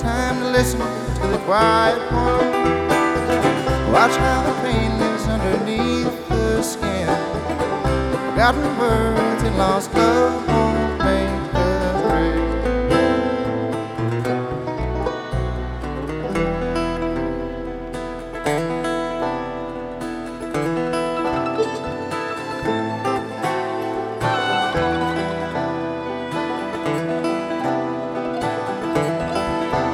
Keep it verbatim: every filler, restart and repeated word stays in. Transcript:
time to listen to the quiet one. Watch how the pain lives underneath the skin. Forgotten words and lost love won't make us break.